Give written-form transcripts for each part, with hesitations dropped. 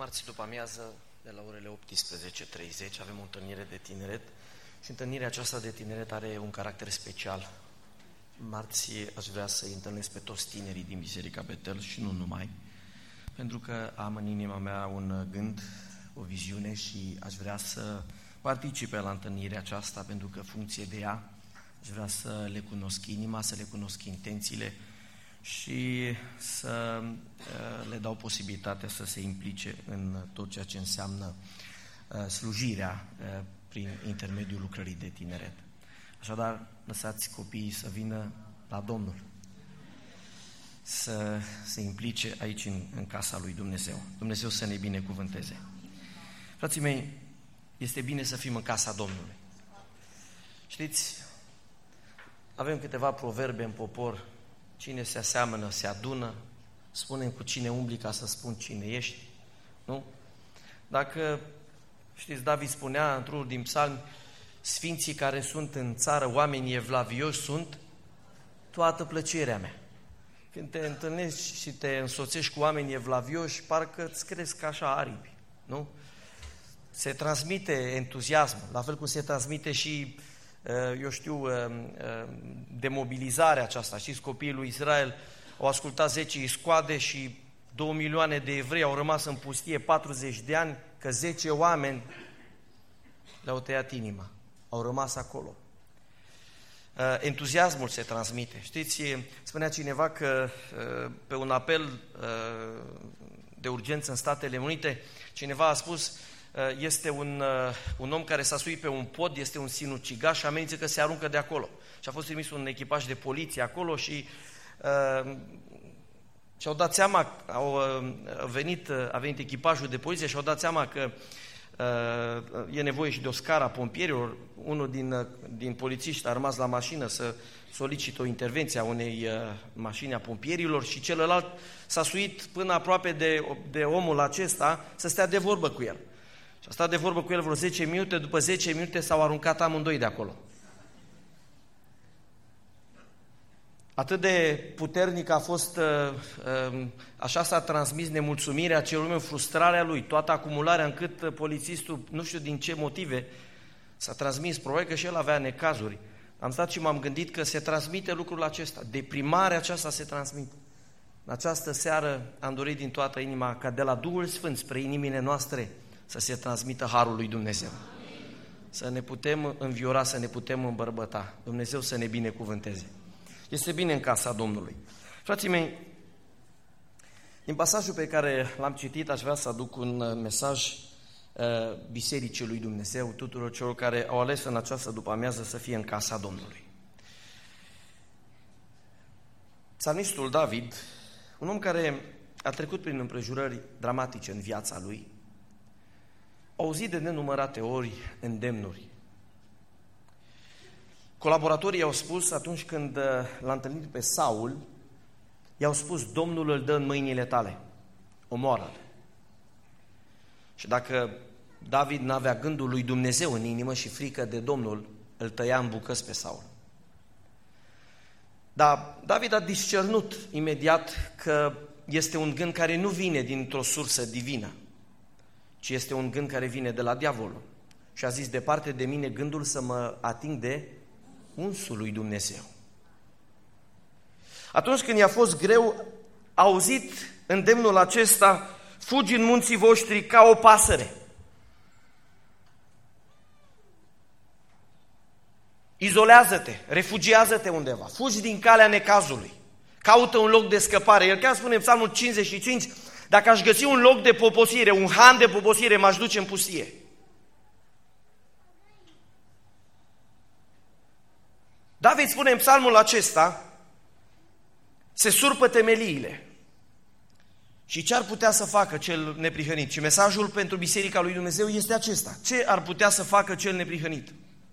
Marți după amiază, de la orele 18:30, avem o întâlnire de tineret și întâlnirea aceasta de tineret are un caracter special. Marți aș vrea să-i întâlnesc pe toți tinerii din Biserica Betel și nu numai, pentru că am în inima mea un gând, o viziune și aș vrea să participe la întâlnirea aceasta, pentru că funcție de ea aș vrea să le cunosc inima, să le cunosc intențiile și să le dau posibilitatea să se implice în tot ceea ce înseamnă slujirea prin intermediul lucrării de tineret. Așadar, lăsați copiii să vină la Domnul, să se implice aici în casa lui Dumnezeu. Dumnezeu să ne binecuvânteze. Frații mei, este bine să fim în casa Domnului. Știți, avem câteva proverbe în popor: cine se aseamănă, se adună, spunem cu cine umbli ca să spun cine ești, nu? Dacă, știți, David spunea într-unul din psalmi, sfinții care sunt în țară, oamenii evlavioși, sunt toată plăcerea mea. Când te întâlnești și te însoțești cu oamenii evlavioși, parcă îți cresc așa aripi, nu? Se transmite entuziasm, la fel cum se transmite și, eu știu, demobilizarea aceasta. Știți, copiii lui Israel au ascultat 10 iscoade și 2 milioane de evrei au rămas în pustie 40 de ani, că 10 oameni le-au tăiat inima, au rămas acolo. Entuziasmul se transmite. Știți, spunea cineva că pe un apel de urgență în Statele Unite, cineva a spus, este un om care s-a suit pe un pod, este un sinucigaș și amenință că se aruncă de acolo. Și a fost trimis un echipaj de poliție acolo și și-au dat seama, a venit echipajul de poliție și au dat seama că e nevoie și de o scară a pompierilor. Unul din polițiști a rămas la mașină să solicite o intervenție a unei mașini a pompierilor și celălalt s-a suit până aproape de omul acesta să stea de vorbă cu el. Și a stat de vorbă cu el vreo 10 minute, după 10 minute s-au aruncat amândoi de acolo. Atât de puternic a fost, așa s-a transmis nemulțumirea celui meu, frustrarea lui, toată acumularea, încât polițistul, nu știu din ce motive, s-a transmis, probabil că și el avea necazuri. Am stat și m-am gândit că se transmite lucrul acesta, deprimarea aceasta se transmite. În această seară am dorit din toată inima ca de la Duhul Sfânt spre inimile noastre să se transmită harul lui Dumnezeu. Să ne putem înviora, să ne putem îmbărbăta. Dumnezeu să ne binecuvânteze. Este bine în casa Domnului. Frații mei, din pasajul pe care l-am citit, aș vrea să aduc un mesaj Bisericii lui Dumnezeu, tuturor celor care au ales în această după-amiază să fie în casa Domnului. Psalmistul David, un om care a trecut prin împrejurări dramatice în viața lui, a auzit de nenumărate ori îndemnuri. Colaboratorii i-au spus, atunci când l-a întâlnit pe Saul, i-au spus: Domnul îl dă în mâinile tale, omoară-l. Și dacă David n-avea gândul lui Dumnezeu în inimă și frică de Domnul, îl tăia în bucăți pe Saul. Dar David a discernut imediat că este un gând care nu vine dintr-o sursă divină, ci este un gând care vine de la diavolul. Și a zis: departe de mine gândul să mă ating de unsul lui Dumnezeu. Atunci când i-a fost greu, a auzit îndemnul acesta: fugi în munții voștri ca o pasăre. Izolează-te, refugiază-te undeva, fugi din calea necazului, caută un loc de scăpare. El chiar spune în Psalmul 55, dacă aș găsi un loc de poposire, un han de poposire, m-aș duce în pustie. David spune în psalmul acesta, se surpă temeliile. Și ce ar putea să facă cel neprihănit? Și mesajul pentru Biserica lui Dumnezeu este acesta. Ce ar putea să facă cel neprihănit?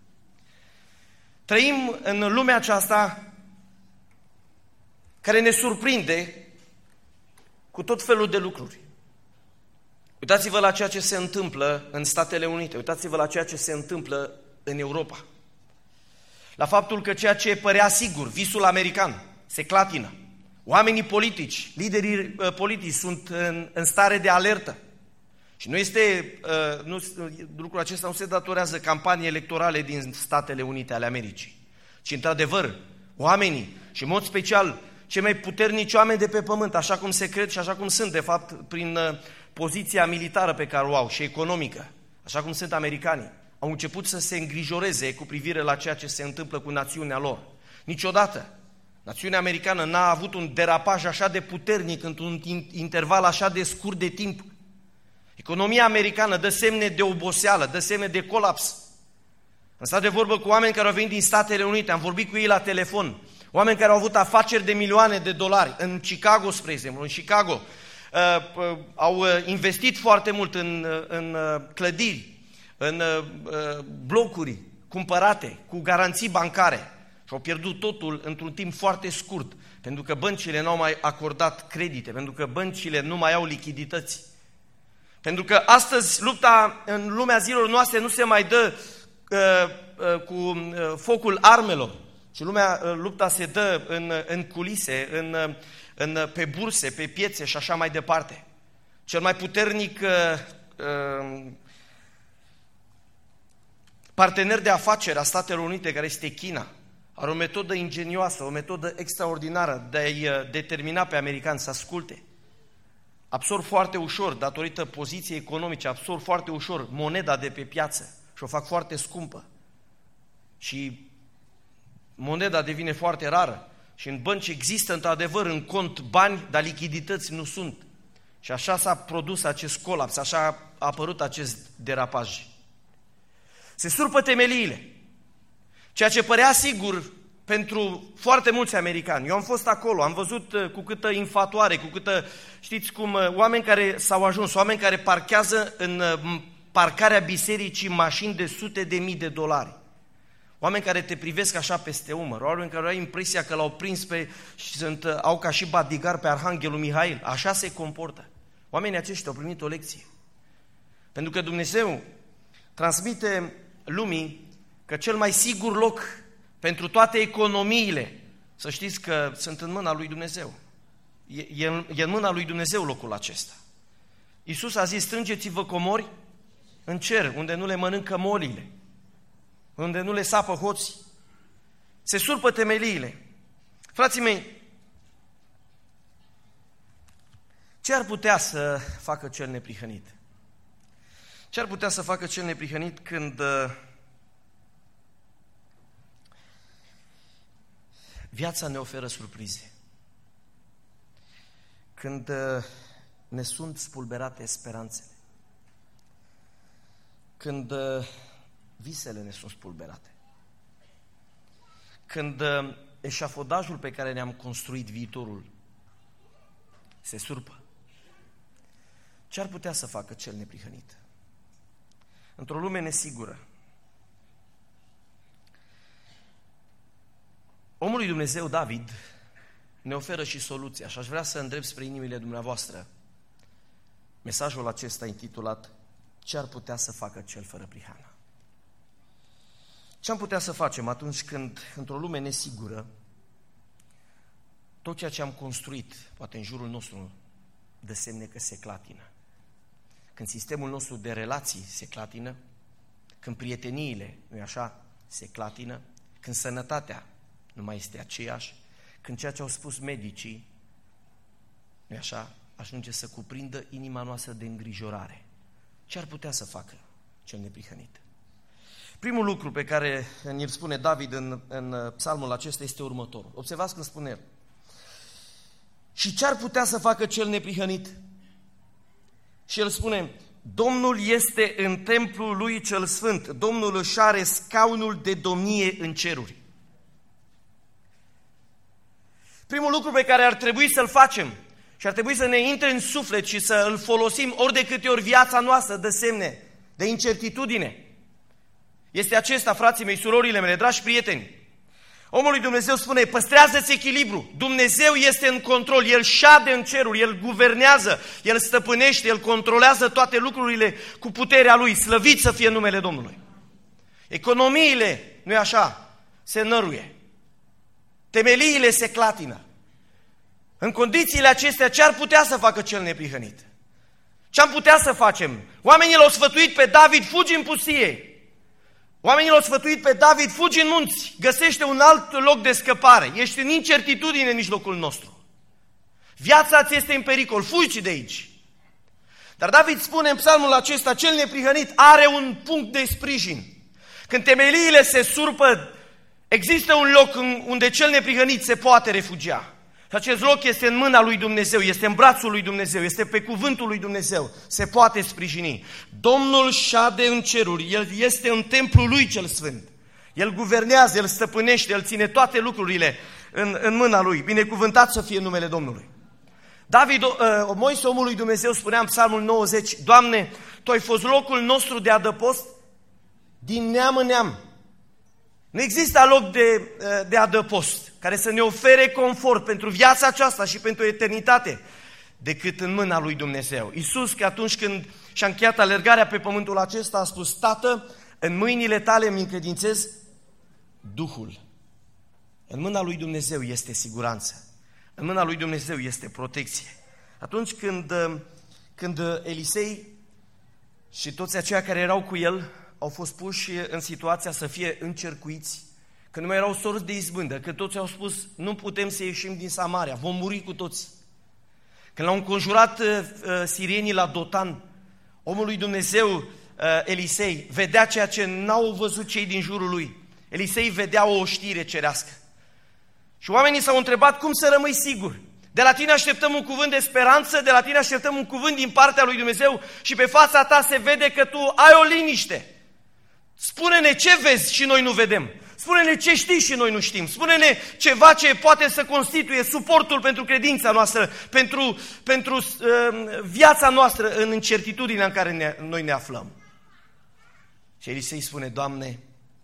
Trăim în lumea aceasta care ne surprinde cu tot felul de lucruri. Uitați-vă la ceea ce se întâmplă în Statele Unite, uitați-vă la ceea ce se întâmplă în Europa. La faptul că ceea ce părea sigur, visul american, se clatină. Oamenii politici, liderii politici sunt în stare de alertă. Și lucrul acesta nu se datorează campanii electorale din Statele Unite ale Americii, ci într-adevăr oamenii, și în mod special cei mai puternici oameni de pe pământ, așa cum se cred și așa cum sunt de fapt prin poziția militară pe care o au și economică, așa cum sunt americanii, au început să se îngrijoreze cu privire la ceea ce se întâmplă cu națiunea lor. Niciodată națiunea americană n-a avut un derapaj așa de puternic într-un interval așa de scurt de timp. Economia americană dă semne de oboseală, dă semne de colaps. Am stat de vorbă cu oameni care au venit din Statele Unite, am vorbit cu ei la telefon, oameni care au avut afaceri de milioane de dolari, în Chicago, spre exemplu, în Chicago, au investit foarte mult în clădiri, în blocuri cumpărate, cu garanții bancare și au pierdut totul într-un timp foarte scurt, pentru că băncile n-au mai acordat credite, pentru că băncile nu mai au lichidități. Pentru că astăzi lupta în lumea zilelor noastre nu se mai dă cu focul armelor, ci lupta se dă în culise, pe burse, pe piețe și așa mai departe. Cel mai puternic partener de afaceri a Statelor Unite, care este China, are o metodă ingenioasă, o metodă extraordinară de a-i determina pe americani să asculte. Absorb foarte ușor, datorită poziției economice, absorb foarte ușor moneda de pe piață și o fac foarte scumpă. Și moneda devine foarte rară și în bănci există într-adevăr în cont bani, dar lichidități nu sunt. Și așa s-a produs acest colaps, așa a apărut acest derapaj. Se surpă temeliile. Ceea ce părea sigur pentru foarte mulți americani. Eu am fost acolo, am văzut cu câtă infatuare, cu câtă, știți cum, oameni care s-au ajuns, oameni care parchează în parcarea bisericii mașini de sute de mii de dolari. Oameni care te privesc așa peste umăr, oameni care au impresia că l-au prins și au ca și bodyguard pe Arhanghelul Mihail. Așa se comportă. Oamenii aceștia au primit o lecție. Pentru că Dumnezeu transmite lumii că cel mai sigur loc pentru toate economiile, să știți că sunt în mâna lui Dumnezeu. E în mâna lui Dumnezeu locul acesta. Iisus a zis, strângeți-vă comori în cer, unde nu le mănâncă molile, unde nu le sapă hoții. Se surpă temeliile. Frații mei, ce ar putea să facă cel neprihănit? Ce ar putea să facă cel neprihănit când viața ne oferă surprize? Când ne sunt spulberate speranțele? Când visele ne sunt spulberate? Când eșafodajul pe care ne-am construit viitorul se surpă? Ce ar putea să facă cel neprihănit? Într-o lume nesigură, omul lui Dumnezeu, David, ne oferă și soluția și aș vrea să îndrept spre inimile dumneavoastră mesajul acesta intitulat Ce ar putea să facă cel fără prihană? Ce am putea să facem atunci când, într-o lume nesigură, tot ceea ce am construit, poate în jurul nostru, dă semne că se clatină? Când sistemul nostru de relații se clatină, când prieteniile, nu-i așa, se clatină, când sănătatea nu mai este aceeași, când ceea ce au spus medicii, nu-i așa, ajunge să cuprindă inima noastră de îngrijorare. Ce ar putea să facă cel neprihănit? Primul lucru pe care îl spune David în psalmul acesta este următorul. Observați cum spune el. Și ce ar putea să facă cel neprihănit? Și el spune, Domnul este în templul lui cel sfânt, Domnul își are scaunul de domnie în ceruri. Primul lucru pe care ar trebui să-l facem și ar trebui să ne intre în suflet și să îl folosim ori de câte ori viața noastră dă semne de incertitudine, este acesta, frații mei, surorile mele, dragi prieteni. Omul lui Dumnezeu spune, păstrează-ți echilibru, Dumnezeu este în control, El șade în ceruri, El guvernează, El stăpânește, El controlează toate lucrurile cu puterea Lui, slăvit să fie numele Domnului. Economiile, nu-i așa, se năruie, temeliile se clatină. În condițiile acestea, ce ar putea să facă cel neprihănit? Ce am putea să facem? Oamenii l-au sfătuit pe David, fugi în pustie. Oamenii l-au sfătuit pe David, fugi în munți, găsește un alt loc de scăpare. Ești în incertitudine în mijlocul nostru. Viața ți este în pericol, fugi de aici. Dar David spune în psalmul acesta, cel neprihănit are un punct de sprijin. Când temeliile se surpă, există un loc unde cel neprihănit se poate refugia. Și acest loc este în mâna lui Dumnezeu, este în brațul lui Dumnezeu, este pe cuvântul lui Dumnezeu. Se poate sprijini. Domnul șade în ceruri, El este în templul lui cel sfânt. El guvernează, El stăpânește, El ține toate lucrurile în mâna lui. Binecuvântat să fie numele Domnului. Moise, omul lui Dumnezeu, spunea în psalmul 90, Doamne, Tu ai fost locul nostru de adăpost din neam în neam. Nu există loc de adăpost care să ne ofere confort pentru viața aceasta și pentru eternitate decât în mâna lui Dumnezeu. Iisus, că atunci când și-a încheiat alergarea pe pământul acesta, a spus, Tată, în mâinile tale îmi încredințez Duhul. În mâna lui Dumnezeu este siguranță. În mâna lui Dumnezeu este protecție. Atunci când Elisei și toți aceia care erau cu el au fost puși în situația să fie încercuiți, că nu mai erau sorți de izbândă, că toți au spus, nu putem să ieșim din Samaria, vom muri cu toți. Când l-au înconjurat sirienii la Dotan, omul lui Dumnezeu, Elisei, vedea ceea ce n-au văzut cei din jurul lui. Elisei vedea o știre cerească. Și oamenii s-au întrebat, cum să rămâi sigur? De la tine așteptăm un cuvânt de speranță, de la tine așteptăm un cuvânt din partea lui Dumnezeu și pe fața ta se vede că tu ai o liniște. Spune-ne ce vezi și noi nu vedem. Spune-ne ce știi și noi nu știm. Spune-ne ceva ce poate să constituie suportul pentru credința noastră, pentru viața noastră în incertitudinea în care noi ne aflăm. Și Elisei spune, Doamne,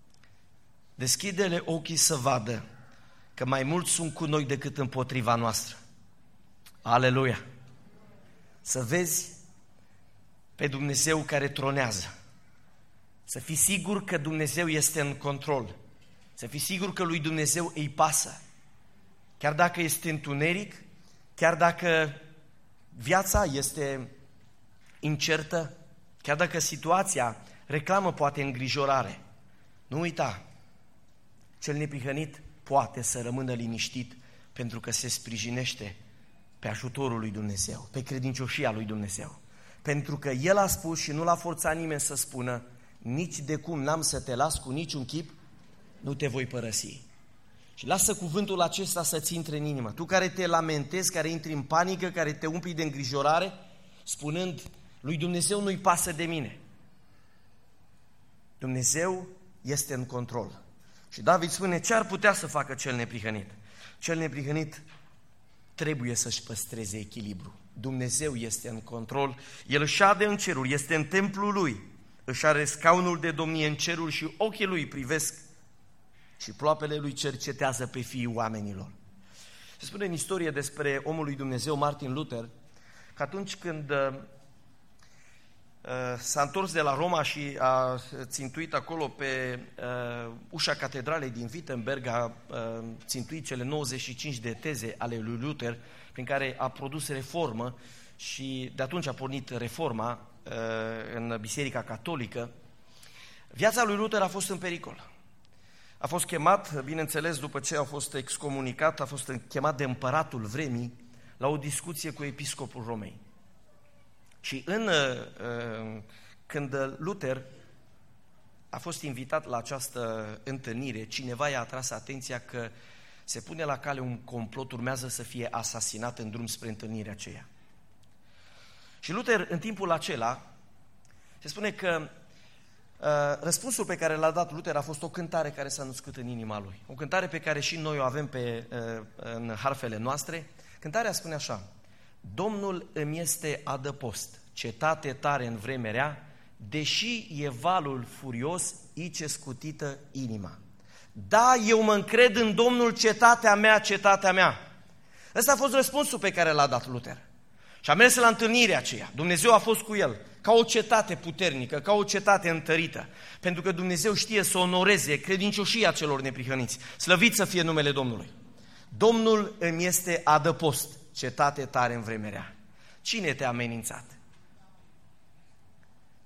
deschide-le ochii să vadă că mai mulți sunt cu noi decât împotriva noastră. Aleluia! Să vezi pe Dumnezeu care tronează. Să fii sigur că Dumnezeu este în control. Să fii sigur că lui Dumnezeu îi pasă. Chiar dacă este întuneric, chiar dacă viața este incertă, chiar dacă situația reclamă poate îngrijorare. Nu uita, cel neprihănit poate să rămână liniștit pentru că se sprijinește pe ajutorul lui Dumnezeu, pe credincioșia lui Dumnezeu. Pentru că El a spus și nu l-a forțat nimeni să spună, nici de cum n-am să te las cu niciun chip, nu te voi părăsi. Și lasă cuvântul acesta să-ți intre în inimă. Tu care te lamentezi, care intri în panică, care te umpli de îngrijorare, spunând, lui Dumnezeu nu-i pasă de mine. Dumnezeu este în control. Și David spune, ce ar putea să facă cel neprihănit? Cel neprihănit trebuie să-și păstreze echilibru. Dumnezeu este în control, El șade în ceruri, este în templul Lui, își are scaunul de domnie în ceruri și ochii Lui privesc și ploapele Lui cercetează pe fiii oamenilor. Se spune în istorie despre omul lui Dumnezeu, Martin Luther, că atunci când s-a întors de la Roma și a țintuit acolo pe ușa catedralei din Wittenberg, a țintuit cele 95 de teze ale lui Luther, prin care a produs reformă și de atunci a pornit reforma în Biserica Catolică. Viața lui Luther a fost în pericol. A fost chemat, bineînțeles, după ce a fost excomunicat, a fost chemat de împăratul vremii la o discuție cu episcopul Romei. Și când Luther a fost invitat la această întâlnire, cineva i-a atras atenția că se pune la cale un complot, urmează să fie asasinat în drum spre întâlnirea aceea. Și Luther, în timpul acela, se spune că răspunsul pe care l-a dat Luther a fost o cântare care s-a născut în inima lui. O cântare pe care și noi o avem în harfele noastre. Cântarea spune așa: Domnul îmi este adăpost, cetate tare în vreme rea, deși e valul furios, ice scutită inima. Da, eu mă încred în Domnul, cetatea mea, cetatea mea. Ăsta a fost răspunsul pe care l-a dat Luther. Și a mers la întâlnirea aceea. Dumnezeu a fost cu el, ca o cetate puternică, ca o cetate întărită. Pentru că Dumnezeu știe să onoreze credincioșia celor neprihăniți. Slăvit să fie numele Domnului. Domnul îmi este adăpost, cetate tare în vreme rea. Cine te-a amenințat?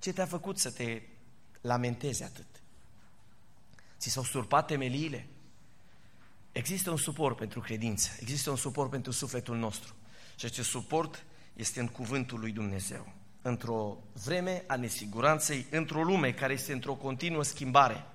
Ce te-a făcut să te lamentezi atât? Ți s-au surpat temeliile? Există un suport pentru credință, există un suport pentru sufletul nostru. Și acest suport este în cuvântul lui Dumnezeu. Într-o vreme a nesiguranței, într-o lume care este într-o continuă schimbare.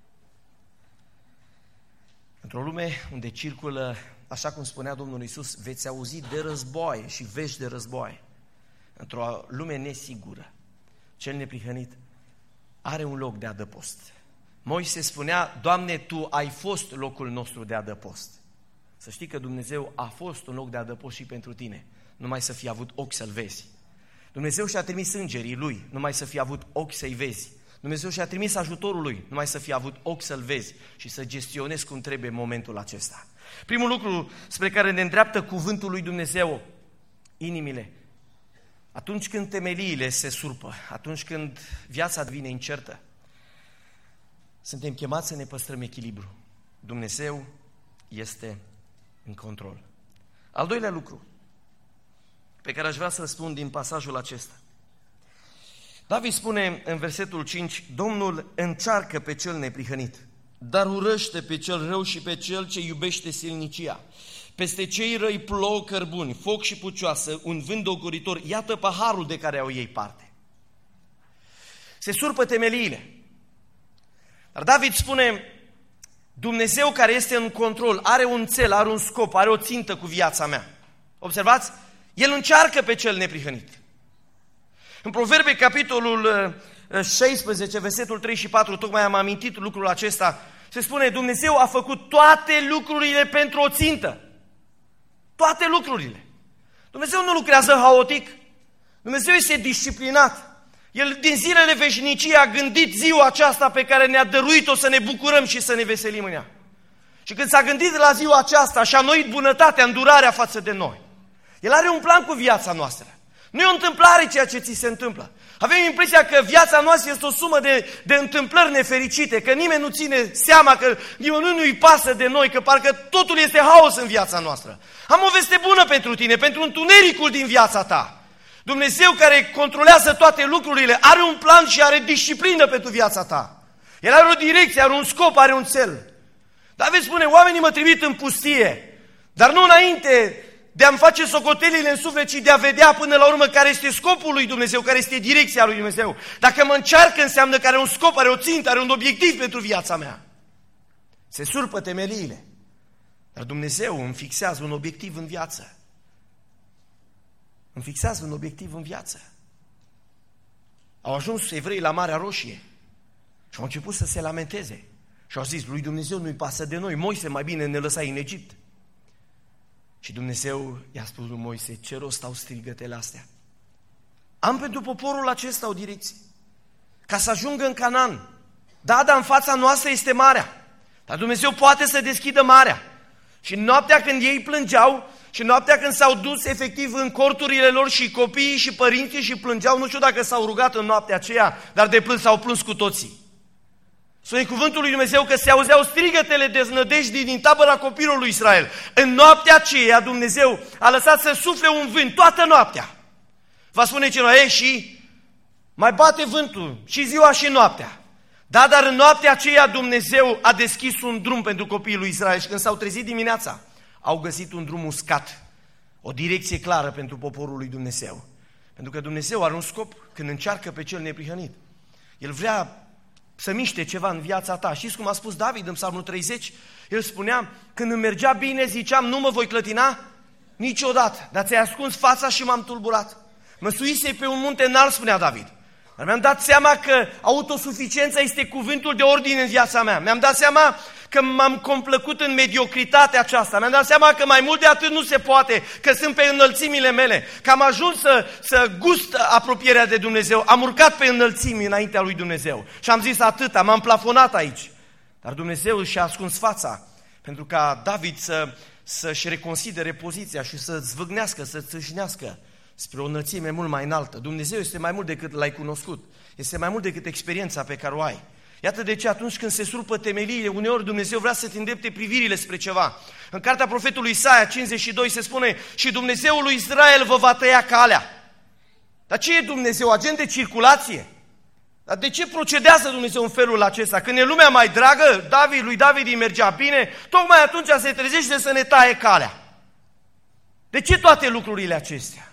Într-o lume unde circulă, așa cum spunea Domnul Iisus, veți auzi de războaie și vești de războaie. Într-o lume nesigură, cel neprihănit are un loc de adăpost. Moise spunea, Doamne, Tu ai fost locul nostru de adăpost. Să știi că Dumnezeu a fost un loc de adăpost și pentru tine, numai să fii avut ochi să-L vezi. Dumnezeu și-a trimis îngerii Lui, numai să fii avut ochi să-i vezi. Dumnezeu și-a trimis ajutorul Lui, numai să fii avut ochi să-L vezi și să gestionezi cum trebuie momentul acesta. Primul lucru spre care ne îndreaptă cuvântul lui Dumnezeu, inimile. Atunci când temeliile se surpă, atunci când viața devine incertă, suntem chemați să ne păstrăm echilibru. Dumnezeu este în control. Al doilea lucru pe care aș vrea să-l spun din pasajul acesta. David spune în versetul 5, Domnul încearcă pe cel neprihănit, dar urăște pe cel rău și pe cel ce iubește silnicia. Peste cei răi plouă cărbuni, foc și pucioasă, un vânt dogoritor, iată paharul de care au ei parte. Se surpă temeliile. Dar David spune, Dumnezeu care este în control, are un cel, are un scop, are o țintă cu viața mea. Observați? El încearcă pe cel neprihănit. În Proverbe, capitolul 16, versetul 3 și 4, tocmai am amintit lucrul acesta, se spune, Dumnezeu a făcut toate lucrurile pentru o țintă. Toate lucrurile. Dumnezeu nu lucrează haotic. Dumnezeu este disciplinat. El din zilele veșniciei a gândit ziua aceasta pe care ne-a dăruit-o să ne bucurăm și să ne veselim în ea. Și când s-a gândit la ziua aceasta și a înnoit bunătatea, îndurarea față de noi, El are un plan cu viața noastră. Nu e o întâmplare ceea ce ți se întâmplă. Avem impresia că viața noastră este o sumă de întâmplări nefericite, că nimeni nu ține seama, că nimeni nu-i pasă de noi, că parcă totul este haos în viața noastră. Am o veste bună pentru tine, pentru întunericul din viața ta. Dumnezeu care controlează toate lucrurile are un plan și are disciplină pentru viața ta. El are o direcție, are un scop, are un cel. David spune, oamenii mă trimit în pustie, dar nu înainte de a-mi face socotelile în suflet, ci de a vedea până la urmă care este scopul lui Dumnezeu, care este direcția lui Dumnezeu. Dacă mă încearcă, înseamnă că are un scop, are o țintă, are un obiectiv pentru viața mea. Se surpă temeliile, dar Dumnezeu îmi fixează un obiectiv în viață. Îmi fixează un obiectiv în viață. Au ajuns evreii la Marea Roșie și au început să se lamenteze. Și au zis, lui Dumnezeu nu-i pasă de noi, Moise, mai bine ne lăsai în Egipt. Și Dumnezeu i-a spus lui Moise, ce rost au strigătele astea? Am pentru poporul acesta o direcție, ca să ajungă în Canaan. Da, dar în fața noastră este marea, dar Dumnezeu poate să deschidă marea. Și noaptea când ei plângeau și noaptea când s-au dus efectiv în corturile lor și copiii și părinții și plângeau, nu știu dacă s-au rugat în noaptea aceea, dar de plâns s-au plâns cu toții. Spune cuvântul lui Dumnezeu că se auzeau strigătele deznădejdii din tabăra copilului lui Israel. În noaptea aceea Dumnezeu a lăsat să sufle un vânt toată noaptea. Va spune cineva, și mai bate vântul și ziua și noaptea. Da, dar în noaptea aceea Dumnezeu a deschis un drum pentru copiii lui Israel și când s-au trezit dimineața, au găsit un drum uscat, o direcție clară pentru poporul lui Dumnezeu. Pentru că Dumnezeu are un scop când încearcă pe cel neprihănit. El vrea să miște ceva în viața ta. Știți cum a spus David în Psalmul 30? El spunea, când îmi mergea bine, ziceam, nu mă voi clătina niciodată, dar ți-ai ascuns fața și m-am tulburat. Mă suisei pe un munte înalt, spunea David. Dar mi-am dat seama că autosuficiența este cuvântul de ordine în viața mea. Mi-am dat seama că m-am complăcut în mediocritatea aceasta. Mi-am dat seama că mai mult de atât nu se poate, că sunt pe înălțimile mele, că am ajuns să gust apropierea de Dumnezeu. Am urcat pe înălțimi înaintea lui Dumnezeu și am zis atâta, m-am plafonat aici. Dar Dumnezeu și-a ascuns fața pentru ca David să-și reconsidere poziția și să zvâgnească, să țâșnească spre o înălțime mult mai înaltă. Dumnezeu este mai mult decât l-ai cunoscut, este mai mult decât experiența pe care o ai. Iată de ce atunci când se surpă temeliile, uneori Dumnezeu vrea să te îndrepte privirile spre ceva. În cartea profetului Isaia 52 se spune, și Dumnezeul lui Israel vă va tăia calea. Dar ce e Dumnezeu? Agent de circulație? Dar de ce procedează Dumnezeu în felul acesta? Când e lumea mai dragă, lui David îi mergea bine, tocmai atunci se trezește să ne taie calea. De ce toate lucrurile acestea?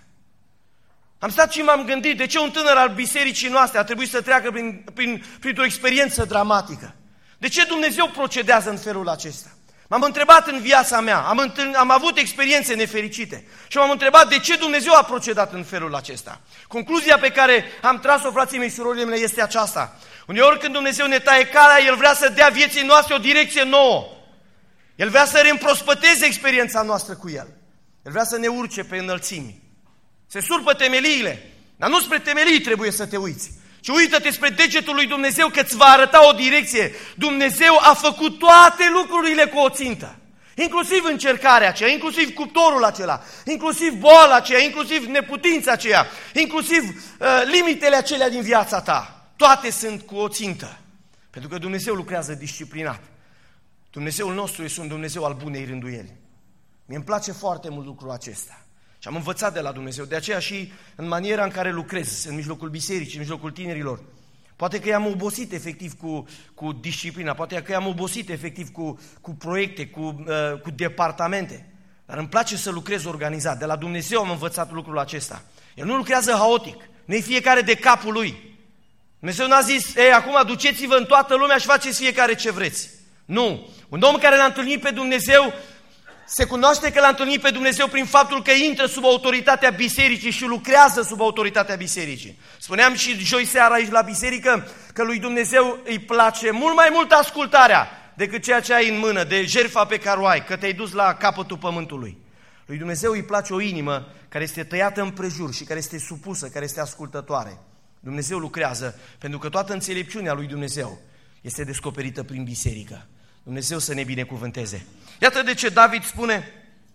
Am stat și m-am gândit, de ce un tânăr al bisericii noastre a trebuit să treacă printr-o experiență dramatică? De ce Dumnezeu procedează în felul acesta? M-am întrebat în viața mea, am avut experiențe nefericite și m-am întrebat de ce Dumnezeu a procedat în felul acesta. Concluzia pe care am tras-o, frații mei și surorile mele, este aceasta. Uneori când Dumnezeu ne taie calea, El vrea să dea vieții noastre o direcție nouă. El vrea să reîmprospăteze experiența noastră cu El. El vrea să ne urce pe înălțimi. Se surpă temeliile, dar nu spre temelii trebuie să te uiți. Și uită-te spre degetul lui Dumnezeu că îți va arăta o direcție. Dumnezeu a făcut toate lucrurile cu o țintă. Inclusiv încercarea aceea, inclusiv cuptorul acela, inclusiv boala aceea, inclusiv neputința aceea, inclusiv limitele acelea din viața ta. Toate sunt cu o țintă. Pentru că Dumnezeu lucrează disciplinat. Dumnezeul nostru este un Dumnezeu al bunei rânduieli. Mie îmi place foarte mult lucrul acesta. Și am învățat de la Dumnezeu. De aceea și în maniera în care lucrez, în mijlocul bisericii, în mijlocul tinerilor, poate că i-am obosit efectiv cu disciplina, poate că i-am obosit efectiv cu proiecte, cu departamente. Dar îmi place să lucrez organizat. De la Dumnezeu am învățat lucrul acesta. El nu lucrează haotic, nu-i fiecare de capul lui. Dumnezeu n-a zis, acum duceți-vă în toată lumea și faceți fiecare ce vreți. Nu. Un om care l-a întâlnit pe Dumnezeu se cunoaște că l-a întâlnit pe Dumnezeu prin faptul că intră sub autoritatea bisericii și lucrează sub autoritatea bisericii. Spuneam și joi seara aici la biserică că lui Dumnezeu îi place mult mai mult ascultarea decât ceea ce ai în mână, de jertfa pe care o ai, că te-ai dus la capătul pământului. Lui Dumnezeu îi place o inimă care este tăiată împrejur și care este supusă, care este ascultătoare. Dumnezeu lucrează pentru că toată înțelepciunea lui Dumnezeu este descoperită prin biserică. Dumnezeu să ne binecuvânteze. Iată de ce David spune: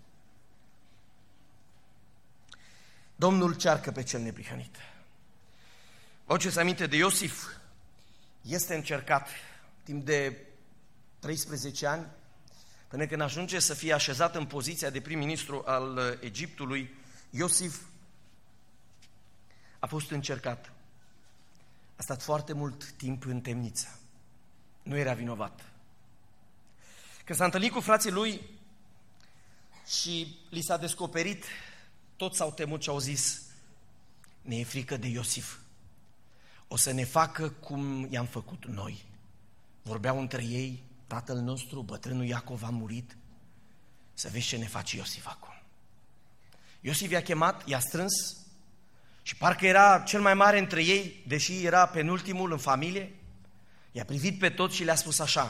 Domnul cearcă pe cel neprihănit. Vă aduceți aminte de Iosif? Este încercat timp de 13 ani, până când ajunge să fie așezat în poziția de prim-ministru al Egiptului. Iosif a fost încercat. A stat foarte mult timp în temniță. Nu era vinovat. Când s-a întâlnit cu frații lui și li s-a descoperit, toți s-au temut și au zis: ne e frică de Iosif. O să ne facă cum i-am făcut noi. Vorbeau între ei: tatăl nostru, bătrânul Iacov, a murit. Să vezi ce ne face Iosif acum. Iosif i-a chemat, i-a strâns și parcă era cel mai mare între ei, deși era penultimul în familie. I-a privit pe toți și le-a spus așa: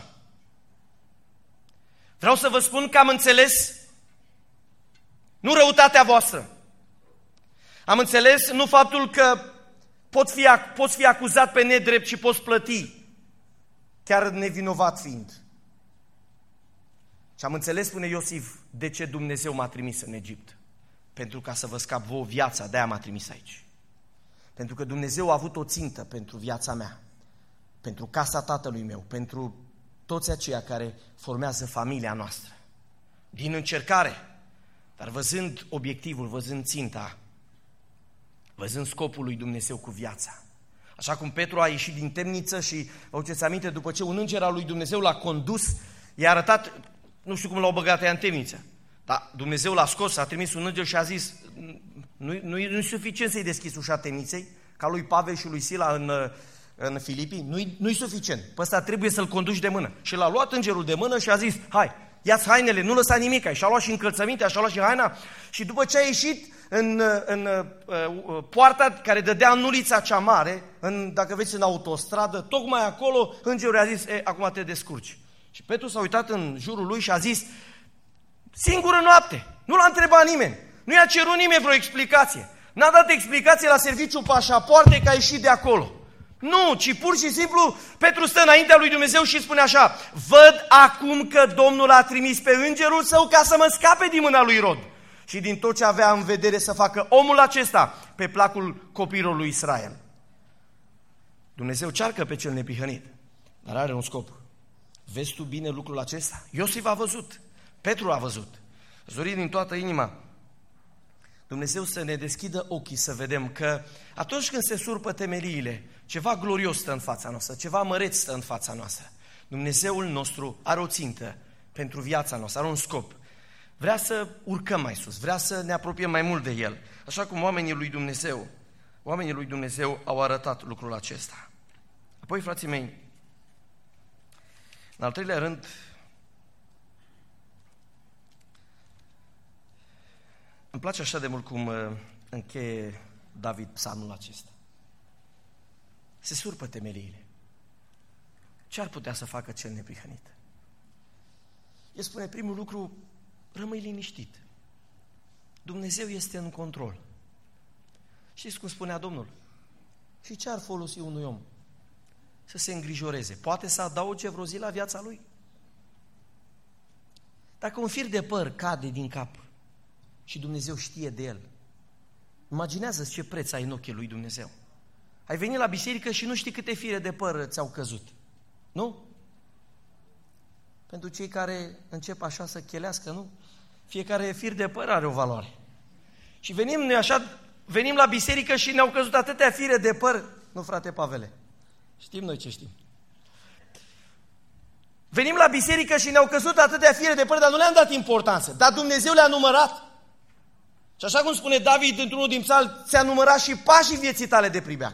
vreau să vă spun că am înțeles nu răutatea voastră. Am înțeles nu faptul că poți fi acuzat pe nedrept și poți plăti, chiar nevinovat fiind. Și am înțeles, spune Iosif, de ce Dumnezeu m-a trimis în Egipt. Pentru ca să vă scap vouă viața, de-aia m-a trimis aici. Pentru că Dumnezeu a avut o țintă pentru viața mea, pentru casa tatălui meu, pentru toți aceia care formează familia noastră. Din încercare, dar văzând obiectivul, văzând ținta, văzând scopul lui Dumnezeu cu viața. Așa cum Petru a ieșit din temniță și, vă aduceți aminte, după ce un înger al lui Dumnezeu l-a condus, i-a arătat, nu știu cum l-au băgat ea în temniță, dar Dumnezeu l-a scos, a trimis un înger și a zis: nu-i suficient să-i deschizi ușa temniței, ca lui Pavel și lui Sila în Filipii, nu-i suficient. Pe ăsta trebuie să-l conduci de mână. Și l-a luat îngerul de mână și a zis: hai, ia-ți hainele, nu lăsa nimic. Și-a luat și încălțămintea, și-a luat și haina. Și după ce a ieșit în poarta care dădea în ulița cea mare, dacă vezi în autostradă, tocmai acolo îngerul a zis: acum te descurci. Și Petru s-a uitat în jurul lui și a zis: singură noapte, nu l-a întrebat nimeni, nu i-a cerut nimeni vreo explicație. N-a dat explicație la serviciul pașapoarte că a ieșit de acolo. Nu, ci pur și simplu Petru stă înaintea lui Dumnezeu și spune așa: văd acum că Domnul a trimis pe îngerul său ca să mă scape din mâna lui Irod și din tot ce avea în vedere să facă omul acesta pe placul copilului lui Israel. Dumnezeu cearcă pe cel neprihănit, dar are un scop. Vezi tu bine lucrul acesta? Iosif a văzut, Petru a văzut. Îți dori din toată inima Dumnezeu să ne deschidă ochii să vedem că atunci când se surpă temeliile, ceva glorios stă în fața noastră, ceva măreț stă în fața noastră. Dumnezeul nostru are o țintă pentru viața noastră, are un scop. Vrea să urcăm mai sus, vrea să ne apropiem mai mult de El. Așa cum oamenii lui Dumnezeu au arătat lucrul acesta. Apoi, frații mei, în al treilea rând, îmi place așa de mult cum încheie David psalmul acesta. Se surpă temeliile. Ce ar putea să facă cel neprihănit? El spune, primul lucru, rămâi liniștit. Dumnezeu este în control. Știți cum spunea Domnul? Și ce ar folosi unui om? Să se îngrijoreze. Poate să adauge vreo zi la viața lui? Dacă un fir de păr cade din cap și Dumnezeu știe de el, imaginează-ți ce preț ai în ochii lui Dumnezeu. Ai venit la biserică și nu știi câte fire de păr ți-au căzut. Nu? Pentru cei care încep așa să chelească, nu? Fiecare fir de păr are o valoare. Și venim la biserică și ne-au căzut atâtea fire de păr. Nu, frate Pavele, știm noi ce știm. Venim la biserică și ne-au căzut atâtea fire de păr, dar nu le-am dat importanță. Dar Dumnezeu le-a numărat. Și așa cum spune David într-unul din psalmi, ți-a numărat și pașii vieții tale de pribeag.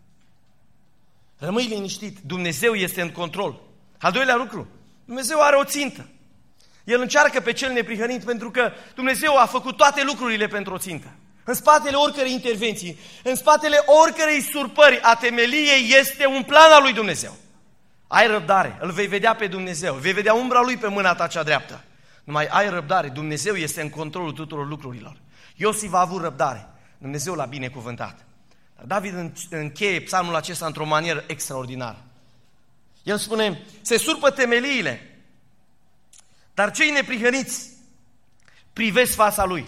Rămâi liniștit, Dumnezeu este în control. Al doilea lucru, Dumnezeu are o țintă. El încearcă pe cel neprihănit pentru că Dumnezeu a făcut toate lucrurile pentru o țintă. În spatele oricărei intervenții, în spatele oricărei surpări a temeliei este un plan al lui Dumnezeu. Ai răbdare, îl vei vedea pe Dumnezeu, vei vedea umbra lui pe mâna ta cea dreaptă. Numai ai răbdare, Dumnezeu este în controlul tuturor lucrurilor. Iosif a avut răbdare, Dumnezeu l-a binecuvântat. Dar David încheie psalmul acesta într-o manieră extraordinară. El spune, se surpă temeliile, dar cei neprihăniți privesc fața lui.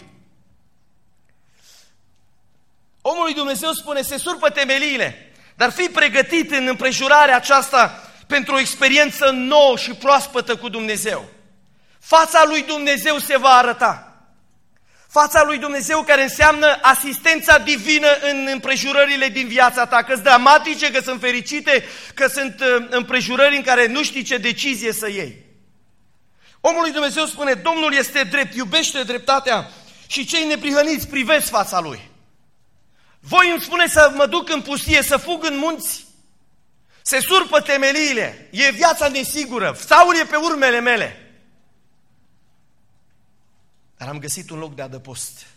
Omul lui Dumnezeu spune, se surpă temeliile, dar fii pregătit în împrejurarea aceasta pentru o experiență nouă și proaspătă cu Dumnezeu. Fața lui Dumnezeu se va arăta. Fața lui Dumnezeu care înseamnă asistența divină în împrejurările din viața ta, că sunt dramatice, că sunt fericite, că sunt împrejurări în care nu știi ce decizie să iei. Omul lui Dumnezeu spune, Domnul este drept, iubește dreptatea și cei neprihăniți privesc fața lui. Voi îmi spune să mă duc în pustie, să fug în munți? Se surpă temeliile, e viața nesigură, Saul e pe urmele mele. Dar am găsit un loc de adăpost.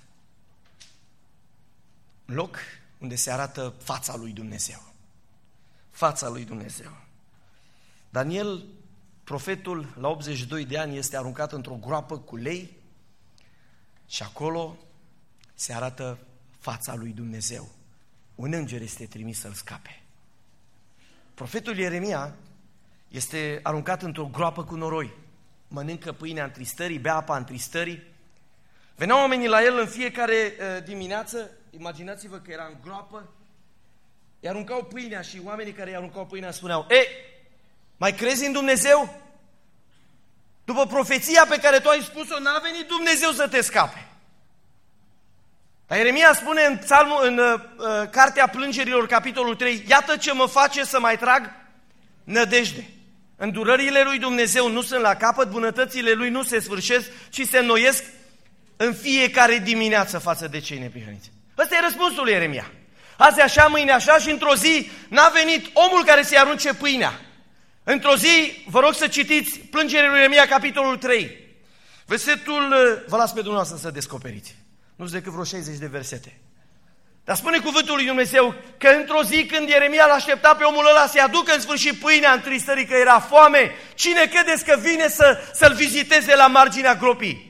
Un loc unde se arată fața lui Dumnezeu. Fața lui Dumnezeu. Daniel, profetul, la 82 de ani, este aruncat într-o groapă cu lei și acolo se arată fața lui Dumnezeu. Un înger este trimis să-l scape. Profetul Ieremia este aruncat într-o groapă cu noroi. Mănâncă pâinea întristării, bea apa întristării. Veneau oamenii la el în fiecare dimineață, imaginați-vă că era în groapă, îi aruncau pâinea și oamenii care îi aruncau pâinea spuneau, mai crezi în Dumnezeu? După profeția pe care tu ai spus-o, n-a venit Dumnezeu să te scape. Dar Ieremia spune în Cartea Plângerilor, capitolul 3, iată ce mă face să mai trag nădejde. Îndurările lui Dumnezeu nu sunt la capăt, bunătățile lui nu se sfârșesc, ci se înnoiesc în fiecare dimineață față de cei neprihăniți. Ăsta e răspunsul lui Ieremia. Azi așa, mâine așa și într-o zi n-a venit omul care să-i arunce pâinea. Într-o zi, vă rog să citiți Plângerile lui Ieremia, capitolul 3. Versetul, vă las pe dumneavoastră să descoperiți. Nu sunt decât vreo 60 de versete. Dar spune cuvântul lui Dumnezeu că într-o zi când Ieremia l-aștepta pe omul ăla să-i aducă în sfârșit pâinea întristării că era foame, cine credeți că vine să-l viziteze la marginea gropii?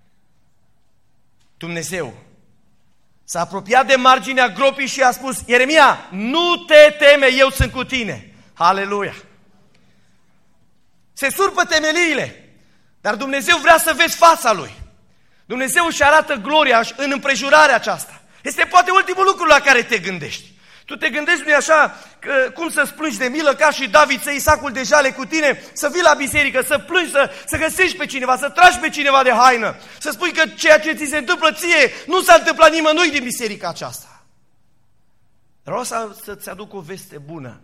Dumnezeu s-a apropiat de marginea gropii și a spus, Ieremia, nu te teme, eu sunt cu tine. Aleluia! Se surpă temeliile, dar Dumnezeu vrea să vezi fața Lui. Dumnezeu își arată gloria în împrejurarea aceasta. Este poate ultimul lucru la care te gândești. Tu te gândești, nu-i așa, că, cum să-ți plângi de milă ca și David, să iei sacul de jale cu tine, să vii la biserică, să plângi, să găsești pe cineva, să tragi pe cineva de haină, să spui că ceea ce ți se întâmplă ție nu s-a întâmplat nimănui din biserica aceasta. Vreau să-ți aduc o veste bună.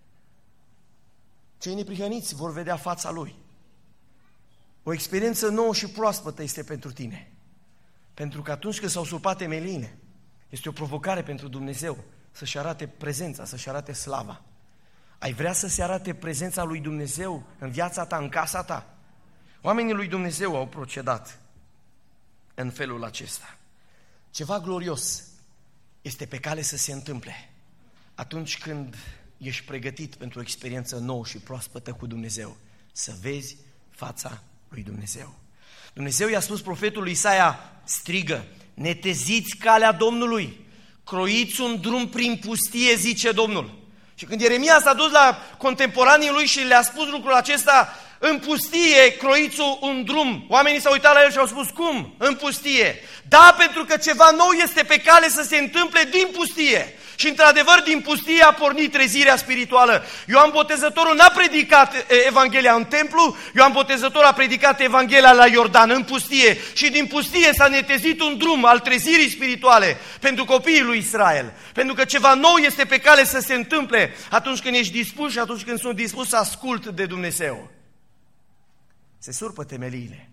Cei neprihăniți vor vedea fața Lui. O experiență nouă și proaspătă este pentru tine. Pentru că atunci când s-au surpat temeliile, este o provocare pentru Dumnezeu să-și arate prezența, să-și arate slava. Ai vrea să se arate prezența lui Dumnezeu în viața ta, în casa ta? Oamenii lui Dumnezeu au procedat în felul acesta. Ceva glorios este pe cale să se întâmple atunci când ești pregătit pentru o experiență nouă și proaspătă cu Dumnezeu, să vezi fața lui Dumnezeu. Dumnezeu i-a spus profetului Isaia, strigă, neteziți calea Domnului, croiți un drum prin pustie, zice Domnul. Și când Ieremia s-a dus la contemporanii lui și le-a spus lucrul acesta, în pustie croiți un drum. Oamenii s-au uitat la el și au spus, cum? În pustie. Da, pentru că ceva nou este pe cale să se întâmple din pustie. Și într-adevăr din pustie a pornit trezirea spirituală. Ioan Botezătorul n-a predicat Evanghelia în templu, Ioan Botezătorul a predicat Evanghelia la Iordan, în pustie. Și din pustie s-a netezit un drum al trezirii spirituale pentru copiii lui Israel. Pentru că ceva nou este pe cale să se întâmple atunci când ești dispus și atunci când sunt dispus să ascult de Dumnezeu. Se surpă temeliile,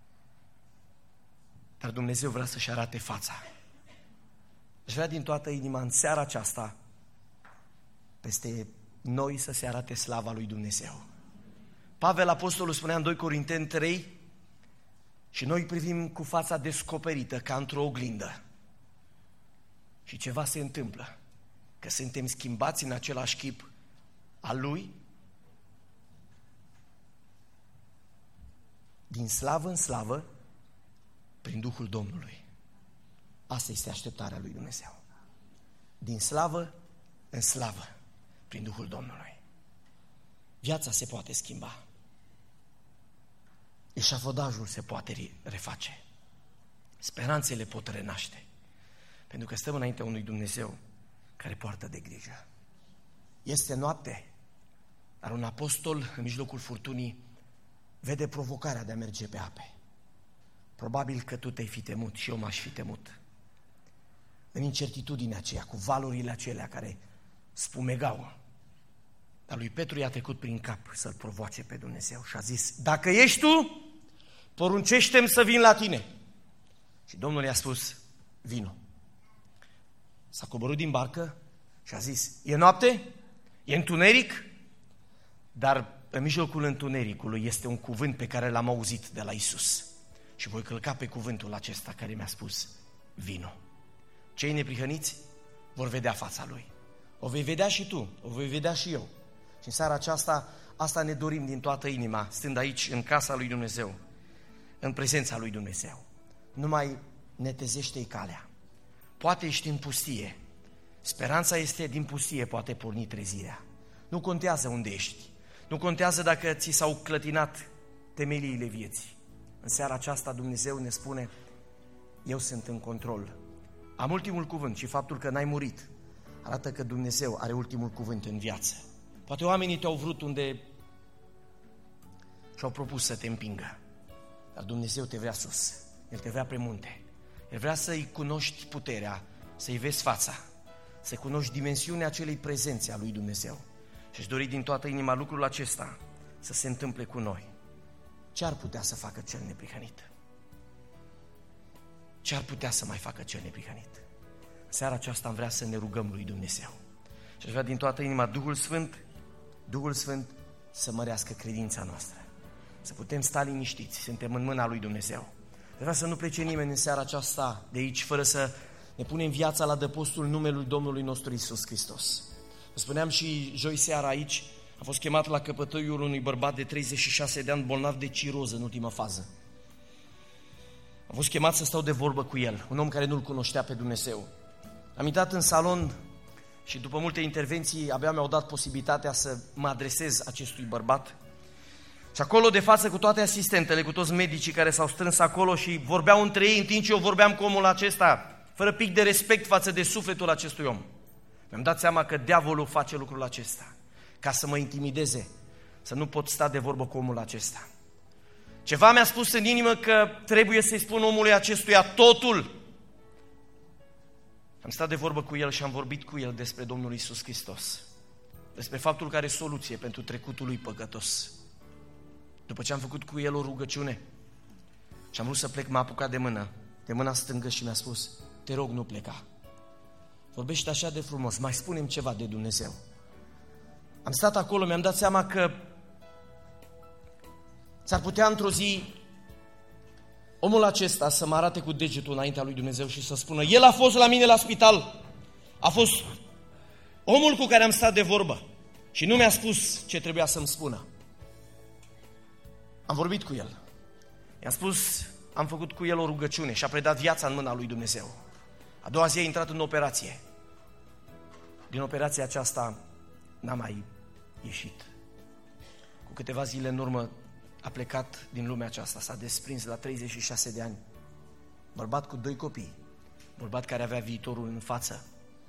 dar Dumnezeu vrea să-și arate fața. Aș vrea din toată inima în seara aceasta peste noi să se arate slava lui Dumnezeu. Pavel apostolul spunea în 2 Corinteni 3, și noi privim cu fața descoperită ca într-o oglindă. Și ceva se întâmplă, că suntem schimbați în același chip al lui, din slavă în slavă, prin Duhul Domnului. Asta este așteptarea lui Dumnezeu. Din slavă în slavă, prin Duhul Domnului. Viața se poate schimba. Eșafodajul se poate reface. Speranțele pot renaște. Pentru că stăm înaintea unui Dumnezeu care poartă de grijă. Este noapte, dar un apostol în mijlocul furtunii vede provocarea de a merge pe ape. Probabil că tu te-ai fi temut și eu m-aș fi temut. În incertitudinea aceea, cu valurile acelea care spumegau. Dar lui Petru i-a trecut prin cap să-L provoace pe Dumnezeu și a zis, dacă ești tu, poruncește-mi să vin la tine. Și Domnul i-a spus, vino. S-a coborât din barcă și a zis, e noapte? E întuneric? Dar în mijlocul întunericului este un cuvânt pe care l-am auzit de la Iisus. Și voi călca pe cuvântul acesta care mi-a spus, vino. Cei neprihăniți vor vedea fața Lui. O vei vedea și tu, o voi vedea și eu. Și în seara aceasta, asta ne dorim din toată inima, stând aici în casa lui Dumnezeu, în prezența lui Dumnezeu. Nu mai netezește-i calea. Poate ești în pustie. Speranța este din pustie, poate porni trezirea. Nu contează unde ești. Nu contează dacă ți s-au clătinat temeliile vieții. În seara aceasta Dumnezeu ne spune, eu sunt în control. Am ultimul cuvânt și faptul că n-ai murit arată că Dumnezeu are ultimul cuvânt în viață. Poate oamenii te-au vrut unde și-au propus să te împingă, dar Dumnezeu te vrea sus, El te vrea pe munte. El vrea să-i cunoști puterea, să-i vezi fața, să cunoști dimensiunea acelei prezențe a lui Dumnezeu. Și-și dori din toată inima lucrul acesta să se întâmple cu noi. Ce ar putea să facă cel neprihănit? Ce ar putea să mai facă cel neprihănit? Seara aceasta am vrea să ne rugăm lui Dumnezeu. Și aș vrea din toată inima Duhul Sfânt să mărească credința noastră. Să putem sta liniștiți, suntem în mâna lui Dumnezeu. Vreau să nu plece nimeni în seara aceasta de aici fără să ne punem viața la adăpostul numelui Domnului nostru Iisus Hristos. Vă spuneam și joi seara aici, am fost chemat la căpătăiul unui bărbat de 36 de ani bolnav de ciroză în ultima fază. Am fost chemat să stau de vorbă cu el, un om care nu-L cunoștea pe Dumnezeu. Am intrat în salon și după multe intervenții abia mi-au dat posibilitatea să mă adresez acestui bărbat. Și acolo de față cu toate asistentele, cu toți medicii care s-au strâns acolo și vorbeau între ei în timp ce eu vorbeam cu omul acesta, fără pic de respect față de sufletul acestui om. Mi-am dat seama că diavolul face lucrul acesta ca să mă intimideze, să nu pot sta de vorbă cu omul acesta. Ceva mi-a spus în inimă că trebuie să-i spun omului acestuia totul. Am stat de vorbă cu el și am vorbit cu el despre Domnul Iisus Hristos, despre faptul că are soluție pentru trecutul lui păcătos. După ce am făcut cu el o rugăciune și am vrut să plec, m-a apucat de mâna stângă și mi-a spus: te rog, nu pleca. Vorbește așa de frumos, mai spune-mi ceva de Dumnezeu. Am stat acolo, mi-am dat seama că s-ar putea într-o zi omul acesta să mă arate cu degetul înaintea lui Dumnezeu și să spună: el a fost la mine la spital, a fost omul cu care am stat de vorbă și nu mi-a spus ce trebuia să-mi spună. Am vorbit cu el, i-am spus, am făcut cu el o rugăciune și a predat viața în mâna lui Dumnezeu. A doua zi a intrat în operație. Din operația aceasta n-a mai ieșit. Cu câteva zile în urmă a plecat din lumea aceasta, s-a desprins la 36 de ani. Bărbat cu 2 copii, bărbat care avea viitorul în față.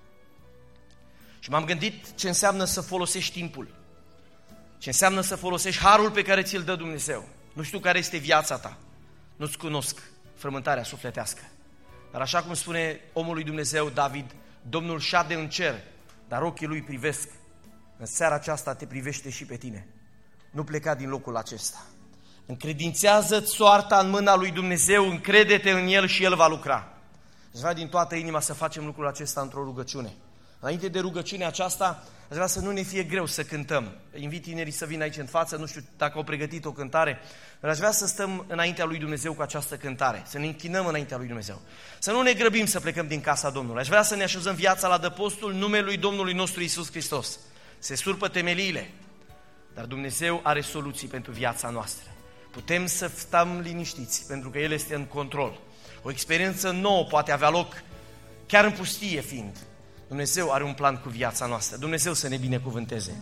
Și m-am gândit ce înseamnă să folosești timpul, ce înseamnă să folosești harul pe care ți-l dă Dumnezeu. Nu știu care este viața ta, nu-ți cunosc frământarea sufletească. Dar așa cum spune omul lui Dumnezeu David, Domnul șade în cer, dar ochii lui privesc. În seara aceasta te privește și pe tine. Nu pleca din locul acesta. Încredințează-ți soarta în mâna lui Dumnezeu, încrede-te în El și El va lucra. Aș vrea din toată inima să facem lucrul acesta într-o rugăciune. Înainte de rugăciunea aceasta, aș vrea să nu ne fie greu să cântăm. Invit tinerii să vină aici în față, nu știu dacă au pregătit o cântare, dar aș vrea să stăm înaintea lui Dumnezeu cu această cântare, să ne închinăm înaintea lui Dumnezeu. Să nu ne grăbim să plecăm din casa Domnului. Aș vrea să ne așezăm viața la adăpostul numelui Domnului nostru Iisus Hristos. Se surpă temeliile, dar Dumnezeu are soluții pentru viața noastră. Putem să stăm liniștiți, pentru că El este în control. O experiență nouă poate avea loc, chiar în pustie fiind. Dumnezeu are un plan cu viața noastră. Dumnezeu să ne binecuvânteze.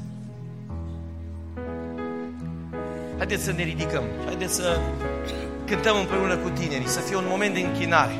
Haideți să ne ridicăm, haideți să cântăm împreună cu tinerii, să fie un moment de închinare.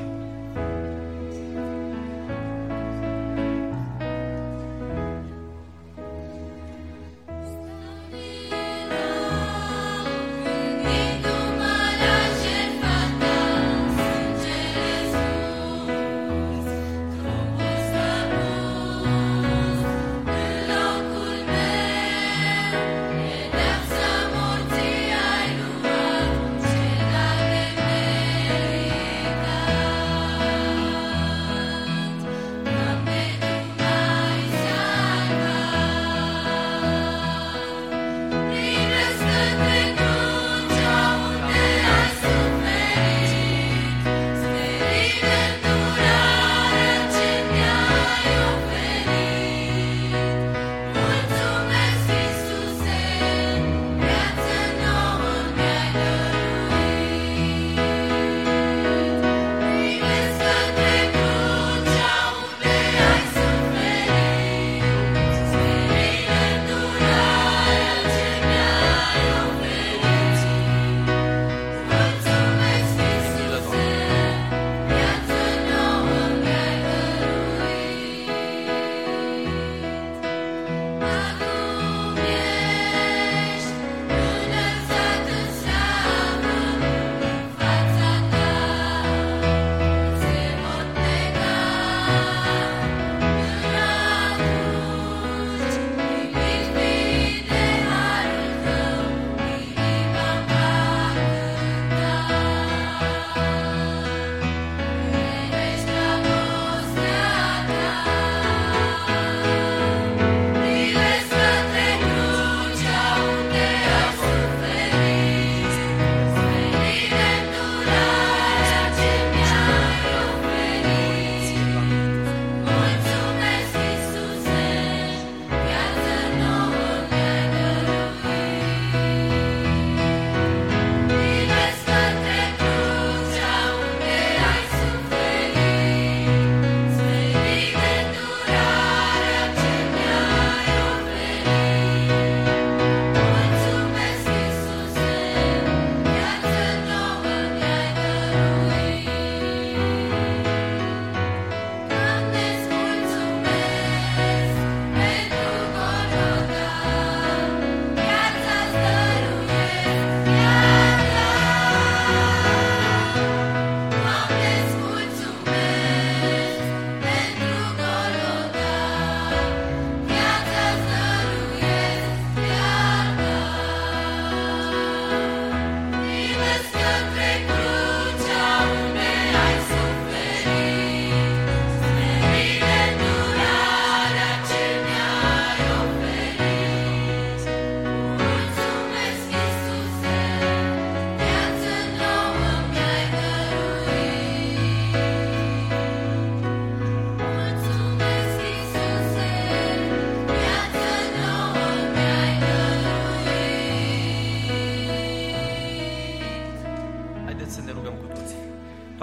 Ai luat ce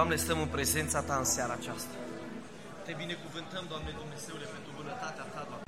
Doamne, stăm în prezența Ta în seara aceasta. Te binecuvântăm, Doamne Dumnezeule, pentru bunătatea Ta, Doamne.